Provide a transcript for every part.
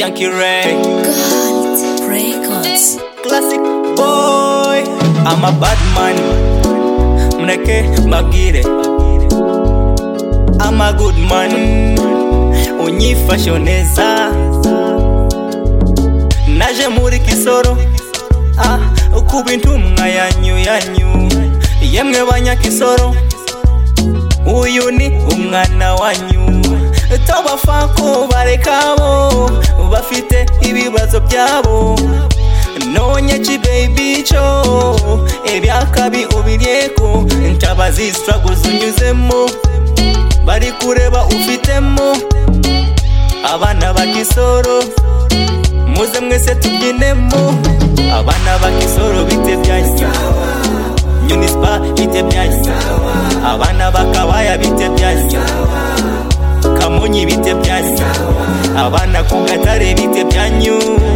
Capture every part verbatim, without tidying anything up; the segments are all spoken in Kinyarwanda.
Yankee Ray Gold Records. Classic boy. I'm a bad man. Mneke magire. I'm a good man. Unyifashe neza. Naje muri Kisoro. Ah, ukubintu mwayanyu yanyu. Yemwe banyakisoro. Uyu ni umwana wanyu. Tobafako barekabo bafite ibibazo byabo. Nonye chi baby cho ebyakabi obiryeko ntabazi struggles unyuzemo bari kureba ufitemo abana bakisoro muze mwese tubyinemo abana bakisoro bite byanyu Unispa bite byanyu abana bakabaya bite byanyu Kamonyi bite byanyu abana kugatare bite byanyu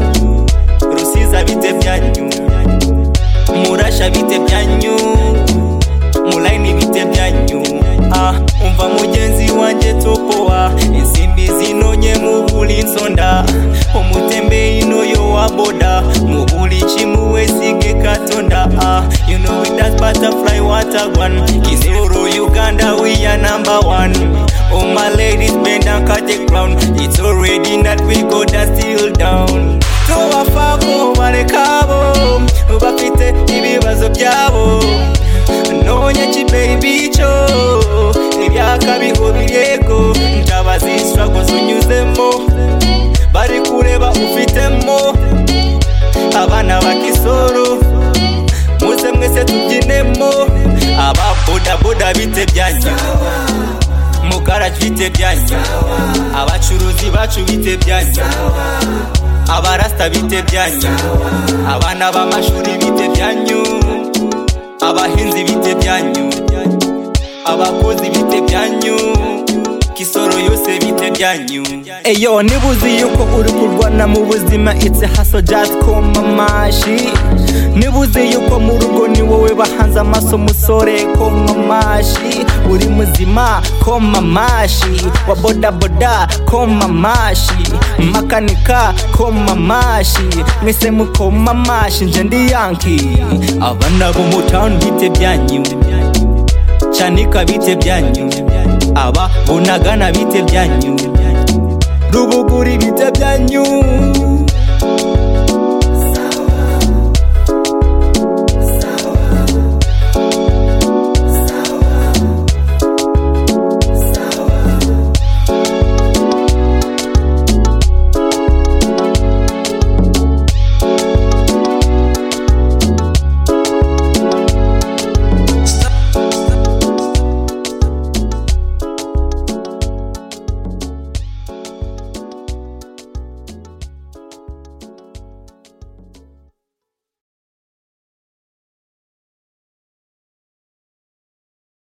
Rusiza bite byanyu Murasha bite byanyu Mulaini bite byanyu Ah, umva mugenzi wanje topoa Insimbi zinonye mubuli nsonda Umutembe inoyo waboda Mubuli chimuwe sige katonda Ah, you know it does butterfly watagwan Kisoro Uganda we are number one Oh my ladies bend and cut the ground It's already not we go that still down Tobafako barekabo bafite ibibazo byabo Nonye chi baby cho ebyakabi obiryeko ntabazi struggles unyuzemo bari kureba ufitemo abana bakisoro muze mwese tubyinemo aba boda boda bite byanyu Mugarage bite byanyu abacuruzi bacu bite byanyu Abarasta bite byanyu abana b'amashuri bite byanyu abahinzi bite byanyu abakozi bite byanyu Kisoro yose bite byanyu Eyo nibuzi yuko uri kurwana mu buzima it's a hustle just koma mashi Nibuzi yuko mu rugo ni wowe bahanze amaso musore koma mashi uri muzima koma mashi wa boda boda koma mashi makanika koma mashi mwese mukoma mashi nje ndi Yankee abana bo mu town bite byanyu Chanika bite byanyu aba bunagana bite byanyu Rubuguri bite byanyu